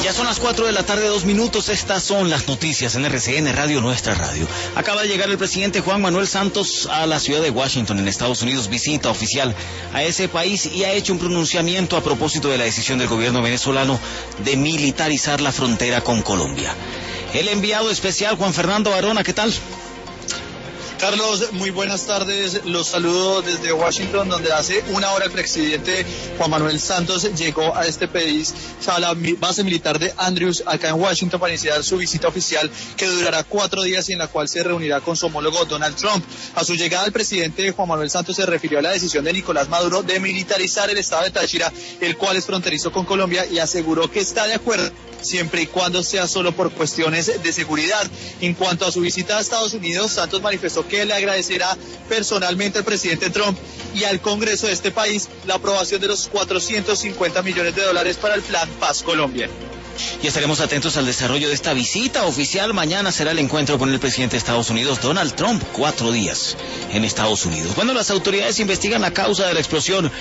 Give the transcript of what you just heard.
Ya son las 4 de la tarde, 2 minutos. Estas son las noticias en RCN Radio, nuestra radio. Acaba de llegar el presidente Juan Manuel Santos a la ciudad de Washington, en Estados Unidos, visita oficial a ese país, y ha hecho un pronunciamiento a propósito de la decisión del gobierno venezolano de militarizar la frontera con Colombia. El enviado especial Juan Fernando Barona, ¿qué tal? Carlos, muy buenas tardes. Los saludo desde Washington, donde hace una hora el presidente Juan Manuel Santos llegó a este país, a la base militar de Andrews, acá en Washington, para iniciar su visita oficial, que durará 4 días y en la cual se reunirá con su homólogo Donald Trump. A su llegada, el presidente Juan Manuel Santos se refirió a la decisión de Nicolás Maduro de militarizar el estado de Táchira, el cual es fronterizo con Colombia, y aseguró que está de acuerdo siempre y cuando sea solo por cuestiones de seguridad. En cuanto a su visita a Estados Unidos, Santos manifestó que le agradecerá personalmente al presidente Trump y al Congreso de este país la aprobación de los $450 millones para el Plan Paz Colombia. Y estaremos atentos al desarrollo de esta visita oficial. Mañana será el encuentro con el presidente de Estados Unidos, Donald Trump, 4 días en Estados Unidos. Bueno, las autoridades investigan la causa de la explosión